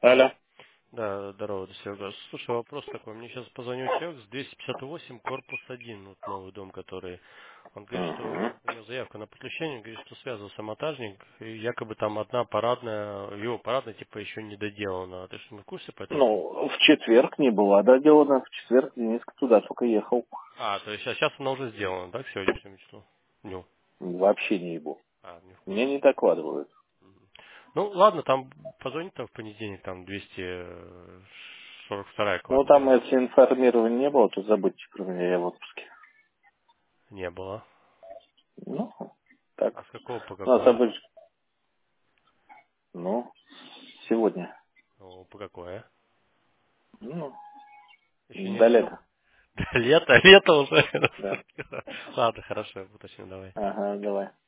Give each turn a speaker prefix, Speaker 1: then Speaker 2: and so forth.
Speaker 1: Алло.
Speaker 2: Да, здорово, Серега. Слушай, вопрос такой. Мне сейчас позвонил человек с 258, корпус 1, вот новый дом, который... Он говорит,
Speaker 1: Угу.
Speaker 2: что у него заявка на подключение, говорит, что связывался монтажник, и якобы там одна парадная, его парадная типа еще не доделана. Ты что, не в курсе по этому поводу?
Speaker 1: Ну, в четверг не была доделана. В четверг Дениска туда только ехал.
Speaker 2: А, то есть сейчас она уже сделана, да, к сегодняшнему числу? Дню.
Speaker 1: Вообще не ебу.
Speaker 2: А, не в
Speaker 1: Мне
Speaker 2: курсе.
Speaker 1: не докладывают.
Speaker 2: Ну, ладно, там позвонить там в понедельник, там 242
Speaker 1: Ну, там
Speaker 2: квартира.
Speaker 1: если информирования не было, то забудьте про меня, я в отпуске.
Speaker 2: Не было.
Speaker 1: Ну,
Speaker 2: А
Speaker 1: так.
Speaker 2: с какого по
Speaker 1: У нас
Speaker 2: какое?
Speaker 1: обычно, ну, сегодня.
Speaker 2: Ну, по какое?
Speaker 1: Ну,
Speaker 2: Еще не
Speaker 1: до
Speaker 2: решил?
Speaker 1: лета.
Speaker 2: Лето уже.
Speaker 1: Да.
Speaker 2: Ладно, хорошо, я уточню, давай.
Speaker 1: Ага, давай.